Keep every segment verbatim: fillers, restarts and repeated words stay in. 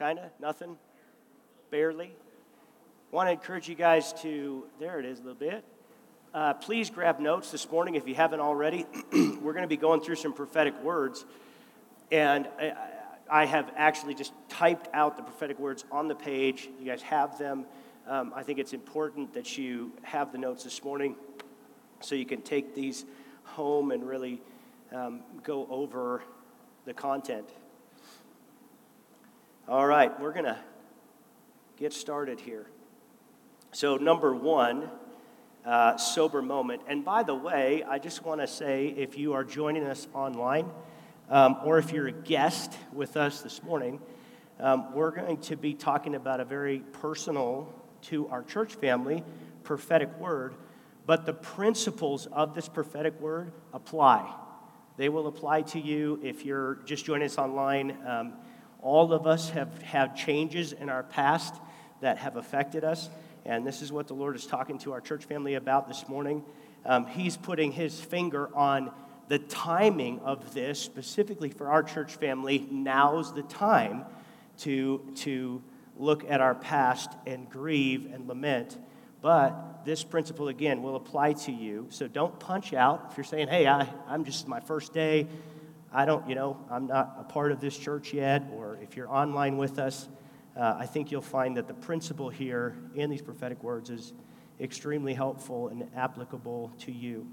Kind of? Nothing? Barely? Want to encourage you guys to, there it is a little bit. Uh, please grab notes this morning if you haven't already. We're going to be going through some prophetic words. And I, I have actually just typed out the prophetic words on the page. You guys have them. Um, I think it's important that you have the notes this morning so you can take these home and really um, go over the content. All right, we're going to get started here. So number one, uh, sober moment. And by the way, I just want to say, if you are joining us online, um, or if you're a guest with us this morning, um, we're going to be talking about a very personal to our church family prophetic word, but the principles of this prophetic word apply. They will apply to you if you're just joining us online. Um, all of us have had changes in our past that have affected us. And this is what the Lord is talking to our church family about this morning. Um, he's putting his finger on the timing of this, specifically for our church family. Now's the time to, to look at our past and grieve and lament. But this principle, again, will apply to you. So don't punch out. If you're saying, hey, I, I'm just my first day, I don't, you know, I'm not a part of this church yet, or if you're online with us, Uh, I think you'll find that the principle here in these prophetic words is extremely helpful and applicable to you.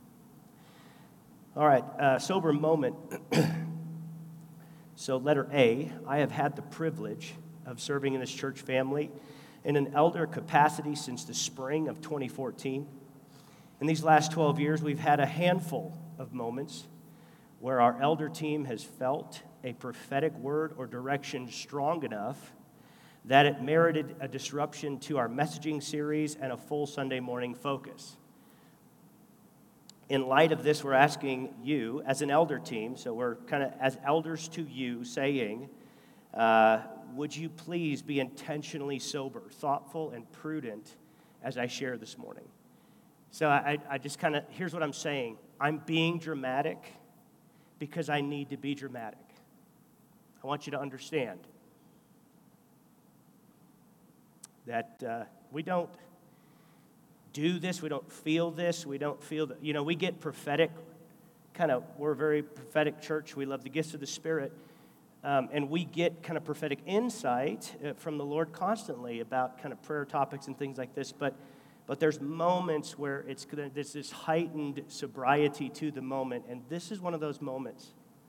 All right, uh, sober moment. So letter A, I have had the privilege of serving in this church family in an elder capacity since the spring of twenty fourteen. In these last twelve years, we've had a handful of moments where our elder team has felt a prophetic word or direction strong enough that it merited a disruption to our messaging series and a full Sunday morning focus. In light of this, we're asking you, as an elder team, so we're kind of as elders to you, saying, uh, would you please be intentionally sober, thoughtful, and prudent as I share this morning? So I, I just kind of, here's what I'm saying. I'm being dramatic because I need to be dramatic. I want you to understand that uh, we don't do this, we don't feel this, we don't feel that, you know, we get prophetic, kind of, we're a very prophetic church, we love the gifts of the Spirit, um, and we get kind of prophetic insight uh, from the Lord constantly about kind of prayer topics and things like this, but but there's moments where it's gonna, there's this heightened sobriety to the moment, and this is one of those moments.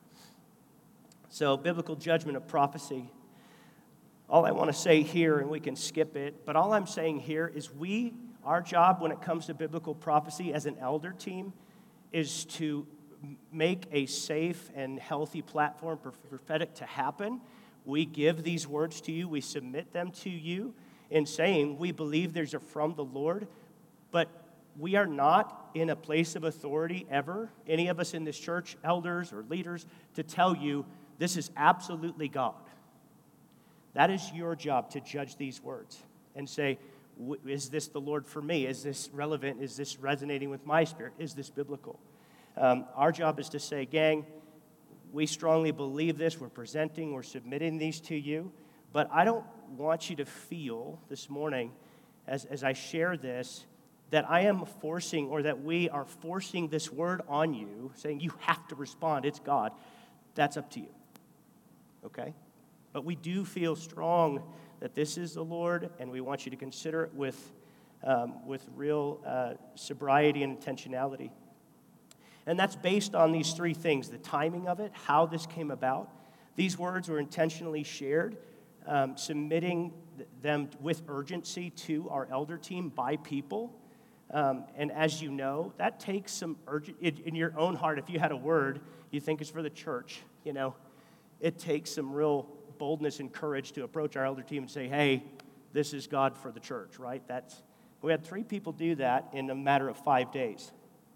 So, biblical judgment of prophecy. All I want to say here, and we can skip it, but all I'm saying here is we, our job when it comes to biblical prophecy as an elder team is to make a safe and healthy platform for prophetic to happen. We give these words to you, we submit them to you in saying we believe there's a from the Lord, but we are not in a place of authority ever, any of us in this church, elders or leaders, to tell you this is absolutely God. That is your job, to judge these words and say, is this the Lord for me? Is this relevant? Is this resonating with my spirit? Is this biblical? Um, our job is to say, gang, we strongly believe this. We're presenting, we're submitting these to you. But I don't want you to feel this morning, as, as I share this, that I am forcing or that we are forcing this word on you, saying you have to respond. It's God. That's up to you. Okay? But we do feel strong that this is the Lord, and we want you to consider it with, um, with real uh, sobriety and intentionality. And that's based on these three things: the timing of it, how this came about. These words were intentionally shared, um, submitting them with urgency to our elder team by people. Um, and as you know, that takes some urgent, in, in your own heart, if you had a word you think is for the church, you know, it takes some real boldness and courage to approach our elder team and say, hey, this is God for the church, right? That's we had three people do that in a matter of five days.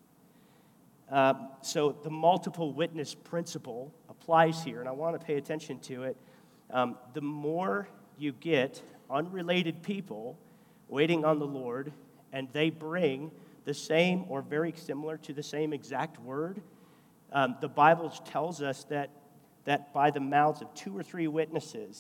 Uh, so the multiple witness principle applies here, and I want to pay attention to it. Um, the more you get unrelated people waiting on the Lord, and they bring the same or very similar to the same exact word, um, the Bible tells us that that by the mouths of two or three witnesses,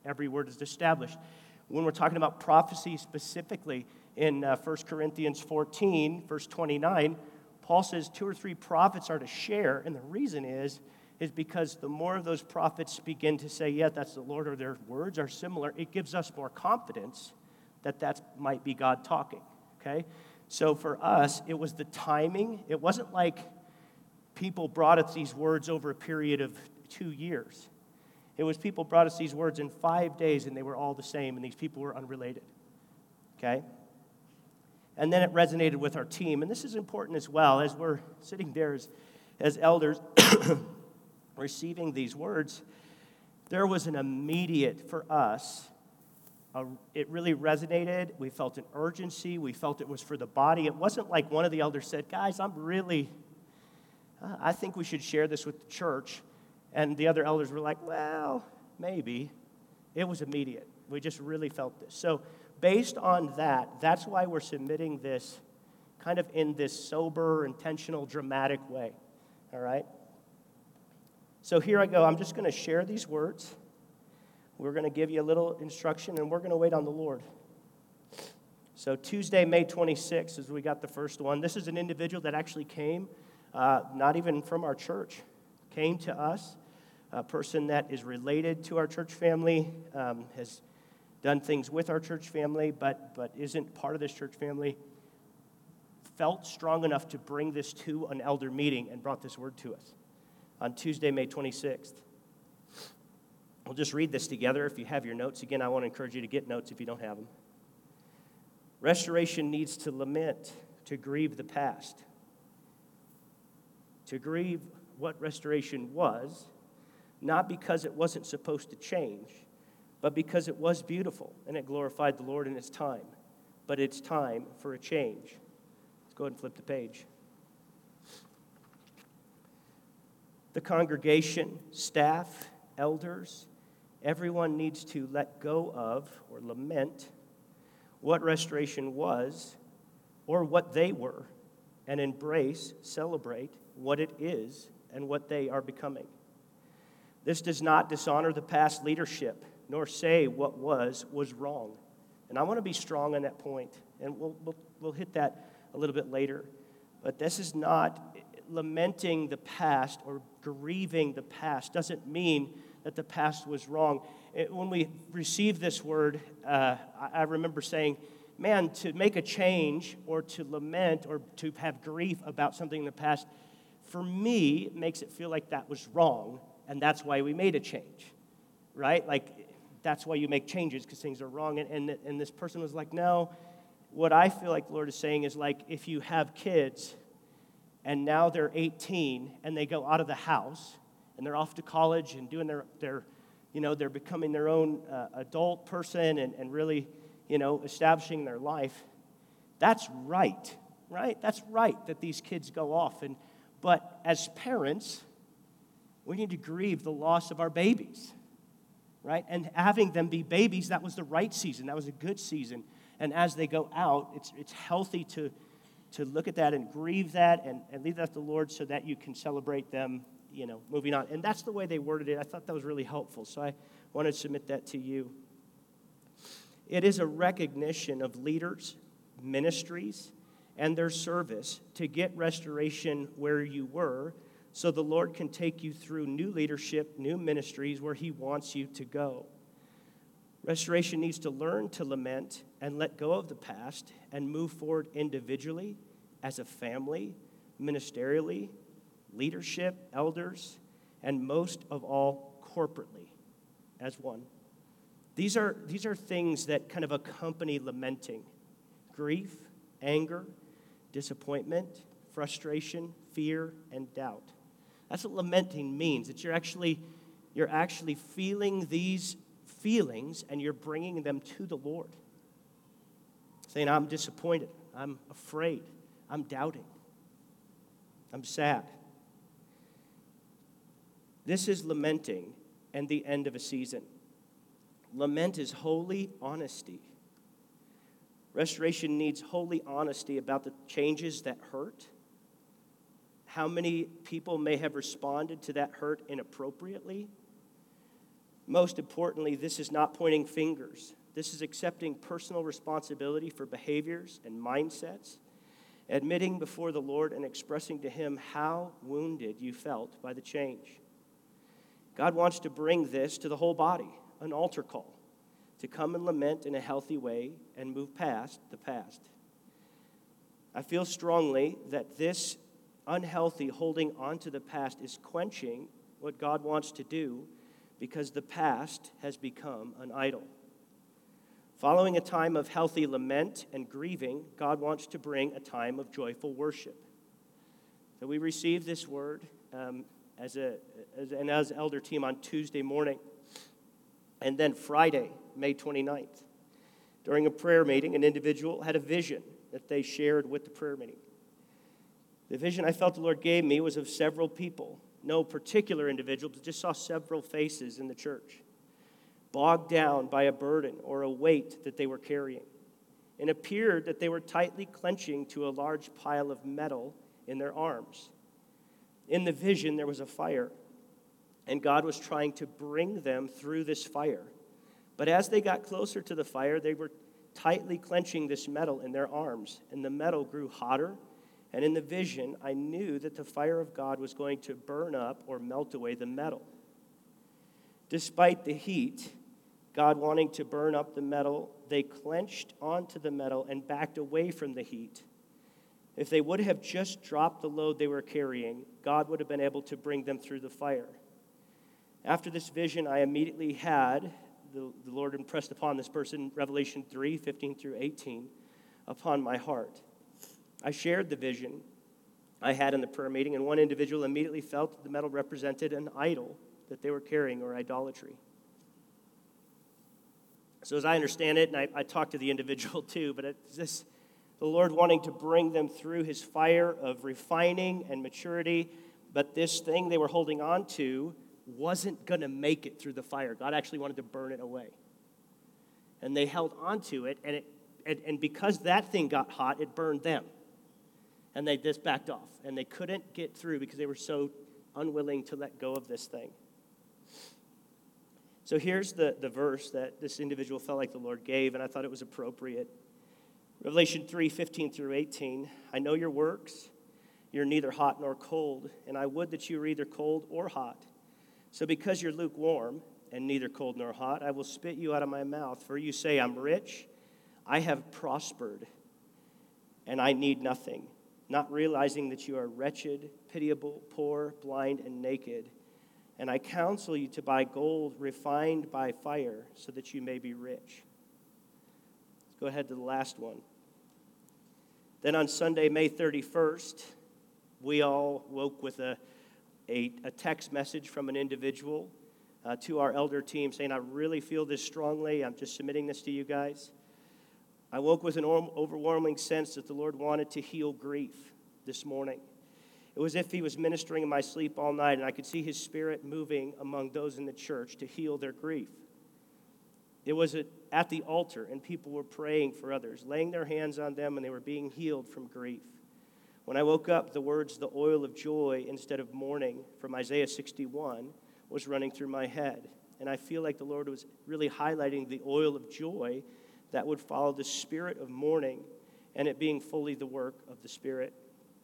Every word is established. When we're talking about prophecy specifically in uh, First Corinthians fourteen, verse twenty-nine, Paul says two or three prophets are to share, and the reason is, is because the more of those prophets begin to say, yeah, that's the Lord, or their words are similar, it gives us more confidence that that might be God talking, okay? So for us, it was the timing. It wasn't like people brought us these words over a period of two years. It was people brought us these words in five days, and they were all the same, and these people were unrelated, okay? And then it resonated with our team, and this is important as well. As we're sitting there as, as elders receiving these words, there was an immediate, for us, a, it really resonated. We felt an urgency. We felt it was for the body. It wasn't like one of the elders said, guys, I'm really, uh, I think we should share this with the church. And the other elders were like, well, maybe. It was immediate. We just really felt this. So based on that, that's why we're submitting this kind of in this sober, intentional, dramatic way, all right? So here I go. I'm just going to share these words. We're going to give you a little instruction, and we're going to wait on the Lord. So Tuesday, May twenty-sixth, is we got the first one. This is an individual that actually came, uh, not even from our church, came to us, a person that is related to our church family, um, has done things with our church family, but, but isn't part of this church family, felt strong enough to bring this to an elder meeting and brought this word to us on Tuesday, May twenty-sixth. We'll just read this together. If you have your notes, again, I want to encourage you to get notes if you don't have them. Restoration needs to lament, to grieve the past, to grieve what restoration was, not because it wasn't supposed to change, but because it was beautiful and it glorified the Lord in its time. But it's time for a change. Let's go ahead and flip the page. The congregation, staff, elders, everyone needs to let go of or lament what restoration was or what they were, and embrace, celebrate what it is and what they are becoming. This does not dishonor the past leadership, nor say what was was wrong. And I want to be strong on that point, and we'll, we'll, we'll hit that a little bit later. But this is not lamenting the past or grieving the past. Doesn't mean that the past was wrong. It, when we received this word, uh, I, I remember saying, man, to make a change or to lament or to have grief about something in the past, for me, it makes it feel like that was wrong, and that's why we made a change, right? Like, that's why you make changes, because things are wrong. And, and, and this person was like, no, what I feel like the Lord is saying is like, if you have kids, and now they're eighteen, and they go out of the house, and they're off to college and doing their, their you know, they're becoming their own uh, adult person and, and really, you know, establishing their life, that's right, right? That's right that these kids go off. And but as parents, we need to grieve the loss of our babies, right? And having them be babies, that was the right season. That was a good season. And as they go out, it's it's healthy to to look at that and grieve that and, and leave that to the Lord so that you can celebrate them, you know, moving on. And that's the way they worded it. I thought that was really helpful, so I want to submit that to you. It is a recognition of leaders, ministries, and their service to get restoration where you were so the Lord can take you through new leadership, new ministries where He wants you to go. Restoration needs to learn to lament and let go of the past and move forward individually, as a family, ministerially, leadership, elders, and most of all, corporately, as one. These are, these are things that kind of accompany lamenting: grief, anger, disappointment, frustration, fear, and doubt. That's what lamenting means. It's you're actually, you're actually feeling these feelings and you're bringing them to the Lord. Saying, I'm disappointed, I'm afraid, I'm doubting, I'm sad. This is lamenting and the end of a season. Lament is holy honesty. Restoration needs holy honesty about the changes that hurt. How many people may have responded to that hurt inappropriately? Most importantly, this is not pointing fingers. This is accepting personal responsibility for behaviors and mindsets, admitting before the Lord and expressing to him how wounded you felt by the change. God wants to bring this to the whole body, an altar call, to come and lament in a healthy way and move past the past. I feel strongly that this unhealthy holding on to the past is quenching what God wants to do because the past has become an idol. Following a time of healthy lament and grieving, God wants to bring a time of joyful worship. So we received this word um, as a as, and as elder team on Tuesday morning. And then Friday, May twenty-ninth, during a prayer meeting, an individual had a vision that they shared with the prayer meeting. The vision I felt the Lord gave me was of several people, no particular individual, but just saw several faces in the church, bogged down by a burden or a weight that they were carrying. It appeared that they were tightly clenching to a large pile of metal in their arms. In the vision, there was a fire, and God was trying to bring them through this fire. But as they got closer to the fire, they were tightly clenching this metal in their arms, and the metal grew hotter. And in the vision, I knew that the fire of God was going to burn up or melt away the metal. Despite the heat, God wanting to burn up the metal, they clenched onto the metal and backed away from the heat. If they would have just dropped the load they were carrying, God would have been able to bring them through the fire. After this vision, I immediately had, the, the Lord impressed upon this person, Revelation three, fifteen through eighteen, upon my heart. I shared the vision I had in the prayer meeting, and one individual immediately felt that the metal represented an idol that they were carrying, or idolatry. So as I understand it, and I, I talked to the individual too, but it's this, the Lord wanting to bring them through his fire of refining and maturity, but this thing they were holding on to wasn't going to make it through the fire. God actually wanted to burn it away. And they held on to it, and, it, and, and because that thing got hot, it burned them. And they just backed off, and they couldn't get through because they were so unwilling to let go of this thing. So here's the, the verse that this individual felt like the Lord gave, and I thought it was appropriate. Revelation three, fifteen through eighteen. I know your works. You're neither hot nor cold, and I would that you were either cold or hot. So because you're lukewarm and neither cold nor hot, I will spit you out of my mouth. For you say, I'm rich, I have prospered, and I need nothing, not realizing that you are wretched, pitiable, poor, blind, and naked. And I counsel you to buy gold refined by fire so that you may be rich. Let's go ahead to the last one. Then on Sunday, May thirty-first, we all woke with a, a, a text message from an individual uh, to our elder team saying, I really feel this strongly. I'm just submitting this to you guys. I woke with an overwhelming sense that the Lord wanted to heal grief this morning. It was as if he was ministering in my sleep all night, and I could see his spirit moving among those in the church to heal their grief. It was at the altar, and people were praying for others, laying their hands on them, and they were being healed from grief. When I woke up, the words, the oil of joy instead of mourning from Isaiah sixty-one was running through my head. And I feel like the Lord was really highlighting the oil of joy that would follow the spirit of mourning, and it being fully the work of the Spirit.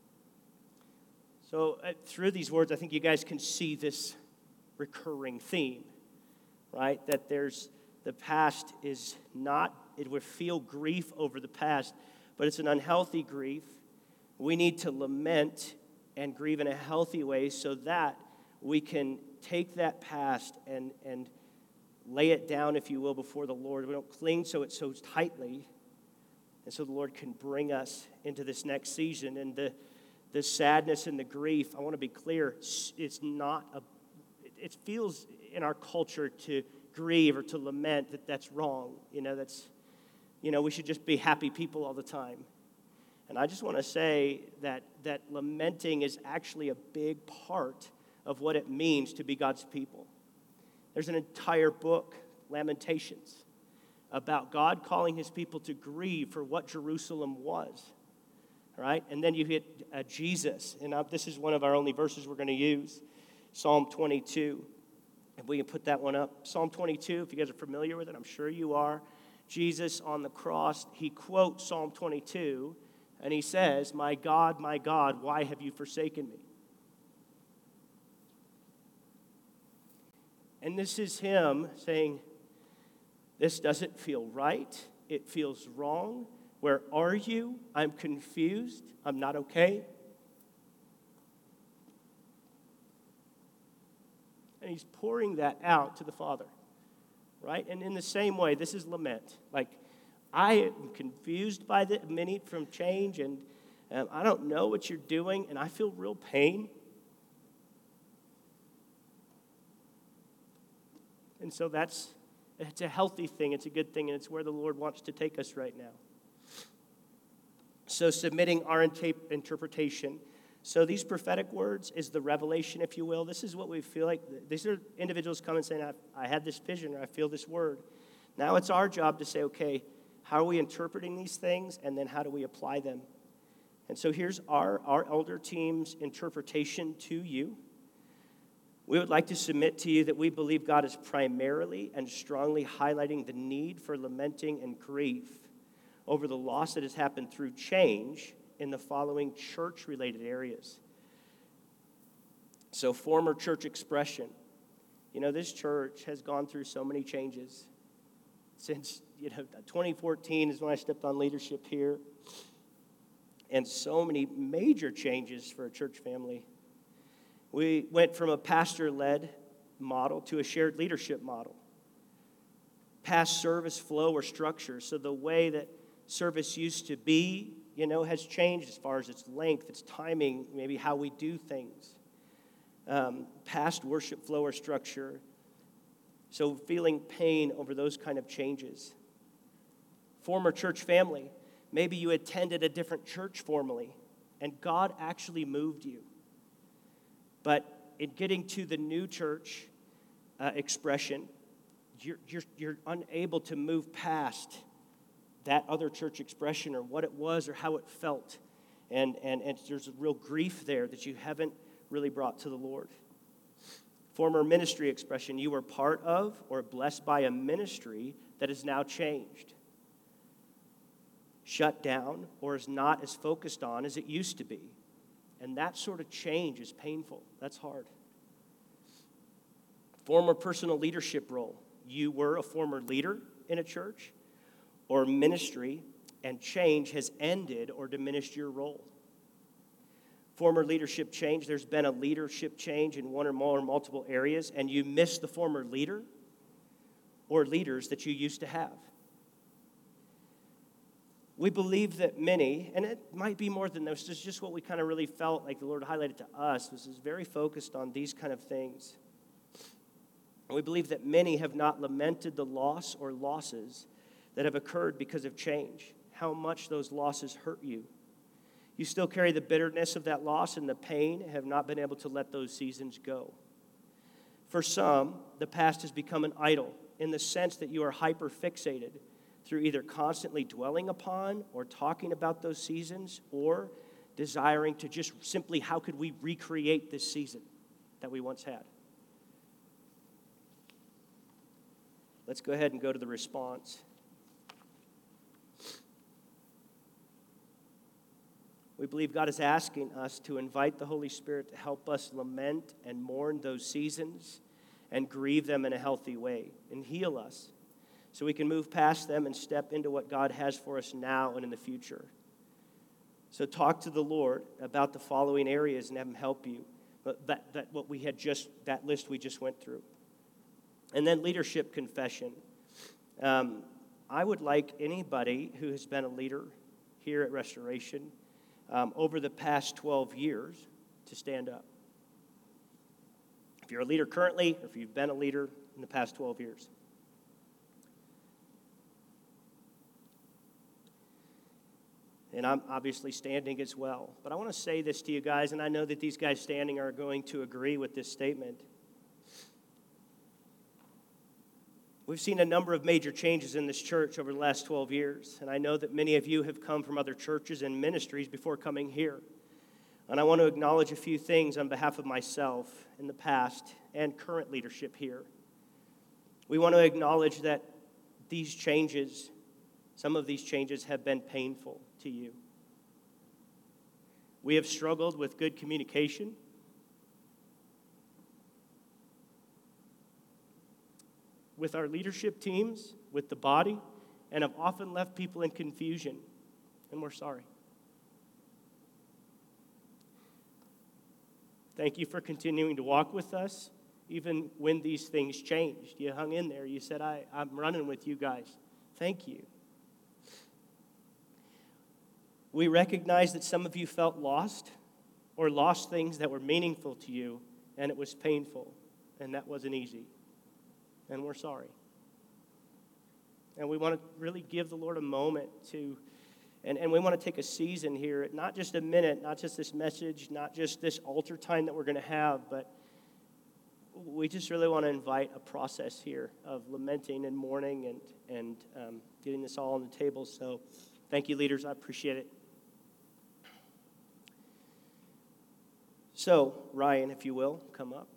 So uh, through these words, I think you guys can see this recurring theme, right? That there's, the past is not, it would feel grief over the past, but it's an unhealthy grief. We need to lament and grieve in a healthy way so that we can take that past and, and lay it down, if you will, before the Lord. We don't cling to it so tightly, and so the Lord can bring us into this next season. And the The sadness and the grief, I want to be clear, it's not a, it feels in our culture to grieve or to lament that that's wrong. You know, that's, you know, we should just be happy people all the time. And I just want to say that that lamenting is actually a big part of what it means to be God's people. There's an entire book, Lamentations, about God calling his people to grieve for what Jerusalem was. Right? And then you hit uh, Jesus. And uh, this is one of our only verses we're going to use. Psalm twenty-two, We can put that one up. Psalm twenty-two, if you guys are familiar with it, I'm sure you are. Jesus on the cross, he quotes Psalm twenty-two, and he says, "My God, my God, why have you forsaken me?" And this is him saying, this doesn't feel right. It feels wrong. Where are you? I'm confused. I'm not okay. And he's pouring that out to the Father, right? And in the same way, this is lament. Like, I am confused by the many from change, and um, I don't know what you're doing, and I feel real pain. And so that's, it's a healthy thing, it's a good thing, and it's where the Lord wants to take us right now. So submitting our interpretation. So these prophetic words is the revelation, if you will. This is what we feel like. These are individuals coming saying, I, I had this vision, or I feel this word. Now it's our job to say, okay, how are we interpreting these things, and then how do we apply them? And so here's our, our elder team's interpretation to you. We would like to submit to you that we believe God is primarily and strongly highlighting the need for lamenting and grief over the loss that has happened through change in the following church-related areas. So former church expression. You know, this church has gone through so many changes. Since, you know, twenty fourteen is when I stepped on leadership here. And so many major changes for a church family. We went from a pastor-led model to a shared leadership model. Past service flow or structure. So the way that service used to be, you know, has changed as far as its length, its timing, maybe how we do things. Um, past worship flow or structure. So feeling pain over those kind of changes. Former church family. Maybe you attended a different church formally, and God actually moved you. But in getting to the new church uh, expression, you're, you're, you're unable to move past that other church expression or what it was or how it felt. And, and, and there's a real grief there that you haven't really brought to the Lord. Former ministry expression, you were part of or blessed by a ministry that is now changed, shut down, or is not as focused on as it used to be. And that sort of change is painful. That's hard. Former personal leadership role. You were a former leader in a church or ministry, and change has ended or diminished your role. Former leadership change. There's been a leadership change in one or more or multiple areas, and you miss the former leader or leaders that you used to have. We believe that many, and it might be more than this, it's just what we kind of really felt like the Lord highlighted to us, was is very focused on these kind of things. And we believe that many have not lamented the loss or losses that have occurred because of change, how much those losses hurt you. You still carry the bitterness of that loss and the pain, and have not been able to let those seasons go. For some, the past has become an idol in the sense that you are hyper-fixated through either constantly dwelling upon or talking about those seasons, or desiring to just simply, how could we recreate this season that we once had? Let's go ahead and go to the response. We believe God is asking us to invite the Holy Spirit to help us lament and mourn those seasons and grieve them in a healthy way and heal us, so we can move past them and step into what God has for us now and in the future. So talk to the Lord about the following areas and have him help you. But that, that what we had just, that list we just went through. And then leadership confession. Um, I would like anybody who has been a leader here at Restoration um, over the past twelve years to stand up. If you're a leader currently, or if you've been a leader in the past twelve years. And I'm obviously standing as well. But I want to say this to you guys, and I know that these guys standing are going to agree with this statement. We've seen a number of major changes in this church over the last twelve years, and I know that many of you have come from other churches and ministries before coming here. And I want to acknowledge a few things on behalf of myself in the past and current leadership here. We want to acknowledge that these changes, some of these changes have been painful to you. We have struggled with good communication. With our leadership teams, with the body, and have often left people in confusion, and we're sorry. Thank you for continuing to walk with us, even when these things changed. You hung in there. You said, I, I'm running with you guys. Thank you. We recognize that some of you felt lost or lost things that were meaningful to you, and it was painful, and that wasn't easy. And we're sorry. And we want to really give the Lord a moment to, and, and we want to take a season here, not just a minute, not just this message, not just this altar time that we're going to have, but we just really want to invite a process here of lamenting and mourning and, and um, getting this all on the table. So thank you, leaders. I appreciate it. So, Ryan, if you will, come up.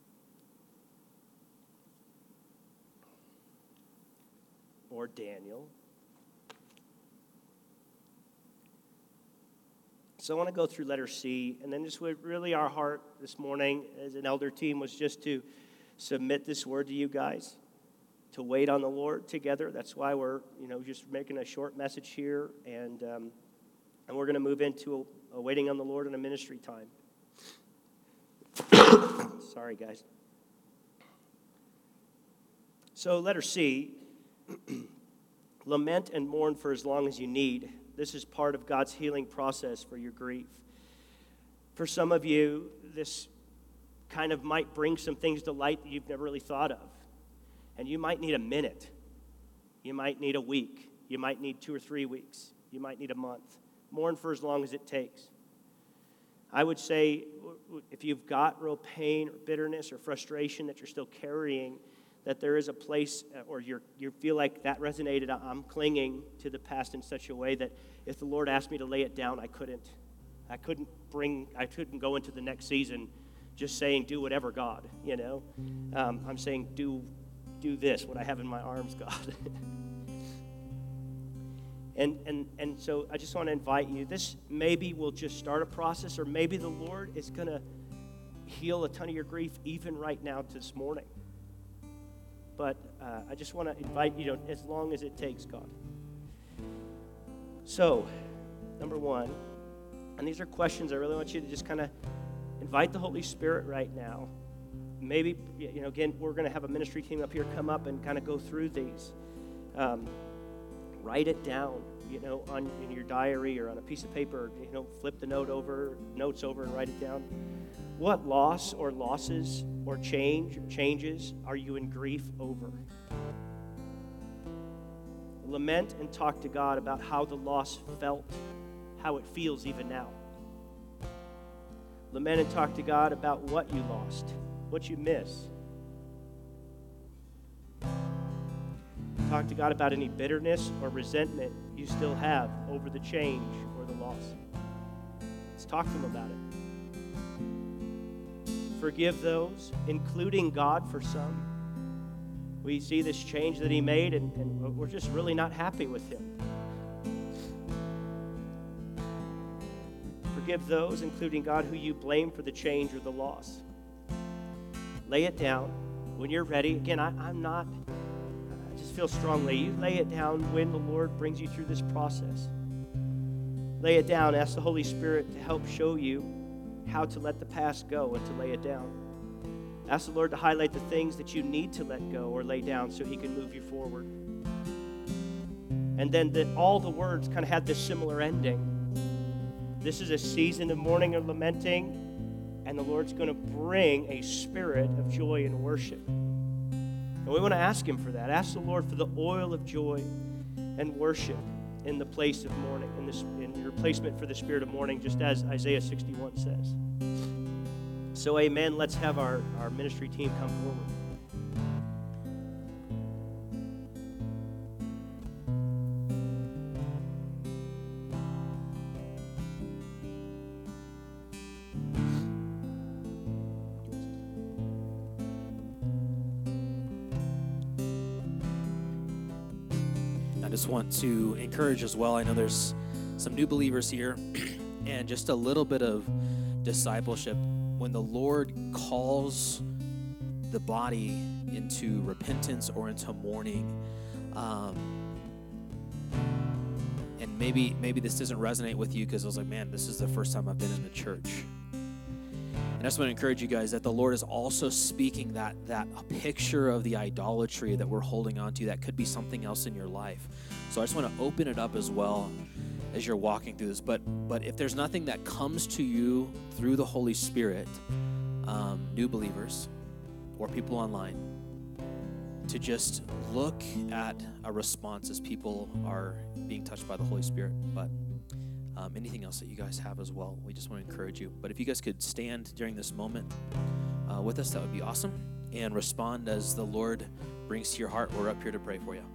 Or Daniel. So I want to go through letter C, and then just really our heart this morning as an elder team was just to submit this word to you guys, to wait on the Lord together. That's why we're, you know, just making a short message here, and um, and we're going to move into a, a waiting on the Lord and a ministry time. Sorry, guys. So letter C. Lament and mourn for as long as you need. This is part of God's healing process for your grief. For some of you, this kind of might bring some things to light that you've never really thought of. And you might need a minute. You might need a week. You might need two or three weeks. You might need a month. Mourn for as long as it takes. I would say if you've got real pain or bitterness or frustration that you're still carrying, that there is a place, or you you feel like that resonated, I'm clinging to the past in such a way that if the Lord asked me to lay it down, I couldn't. I couldn't bring, I couldn't go into the next season just saying, do whatever, God, you know. Um, I'm saying, do, do this, what I have in my arms, God. and, and, and so I just want to invite you, this maybe will just start a process, or maybe the Lord is going to heal a ton of your grief even right now this morning. But uh, I just want to invite you to, as long as it takes, God. So, number one, and these are questions I really want you to just kind of invite the Holy Spirit right now. Maybe, you know, again, we're going to have a ministry team up here come up and kind of go through these. Um, write it down, you know, on in your diary or on a piece of paper. You know, flip the note over, notes over, and write it down. What loss or losses or change or changes are you in grief over? Lament and talk to God about how the loss felt, how it feels even now. Lament and talk to God about what you lost, what you miss. Talk to God about any bitterness or resentment you still have over the change or the loss. Let's talk to Him about it. Forgive those, including God for some. We see this change that He made, and, and we're just really not happy with Him. Forgive those, including God, who you blame for the change or the loss. Lay it down when you're ready. Again, I, I'm not, I just feel strongly. You lay it down when the Lord brings you through this process. Lay it down. Ask the Holy Spirit to help show you how to let the past go and to lay it down. Ask the Lord to highlight the things that you need to let go or lay down so He can move you forward. And then the, all the words kind of had this similar ending. This is a season of mourning and lamenting, and the Lord's going to bring a spirit of joy and worship. And we want to ask Him for that. Ask the Lord for the oil of joy and worship in the place of mourning, in, this, in replacement for the spirit of mourning, just as Isaiah sixty-one says. So amen, let's have our, our ministry team come forward. I just want to encourage as well. I know there's some new believers here and just a little bit of discipleship. When the Lord calls the body into repentance or into mourning, um, and maybe maybe this doesn't resonate with you because I was like, man, this is the first time I've been in the church. And I just want to encourage you guys that the Lord is also speaking that that a picture of the idolatry that we're holding on to that could be something else in your life. So I just want to open it up as well as you're walking through this. But but if there's nothing that comes to you through the Holy Spirit, um, new believers or people online, to just look at a response as people are being touched by the Holy Spirit. But um, anything else that you guys have as well, we just want to encourage you. But if you guys could stand during this moment uh, with us, that would be awesome. And respond as the Lord brings to your heart. We're up here to pray for you.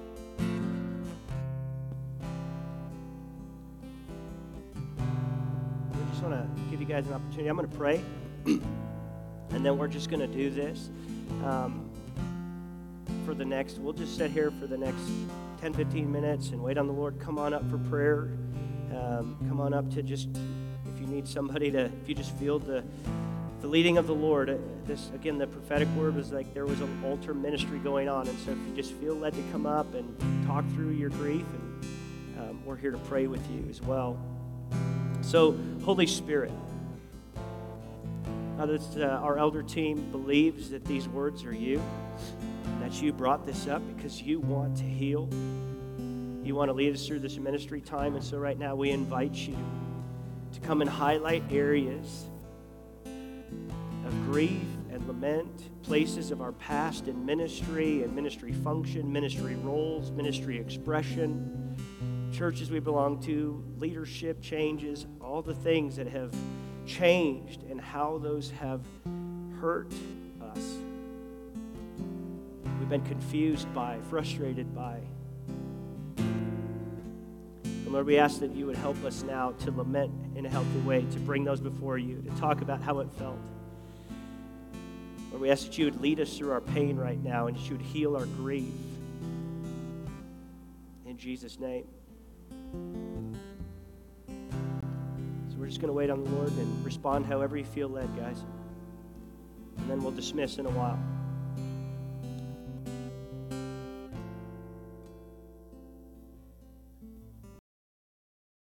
I just want to give you guys an opportunity. I'm going to pray, and then we're just going to do this. Um, for the next, we'll just sit here for the next ten, fifteen minutes and wait on the Lord. Come on up for prayer. Um, come on up to just, if you need somebody to, if you just feel the the leading of the Lord. Uh, this, again, the prophetic word was like there was an altar ministry going on. And so if you just feel led to come up and talk through your grief, and um, we're here to pray with you as well. So, Holy Spirit, now that uh, our elder team believes that these words are you, and that you brought this up because you want to heal. You want to lead us through this ministry time. And so right now we invite you to come and highlight areas of grief and lament, places of our past in ministry and ministry function, ministry roles, ministry expression, churches we belong to, leadership changes, all the things that have changed and how those have hurt us. We've been confused by, frustrated by. And Lord, we ask that you would help us now to lament in a healthy way, to bring those before you, to talk about how it felt. Lord, we ask that you would lead us through our pain right now and that you would heal our grief. In Jesus' name. So we're just going to wait on the Lord and respond however you feel led, guys. And then we'll dismiss in a while.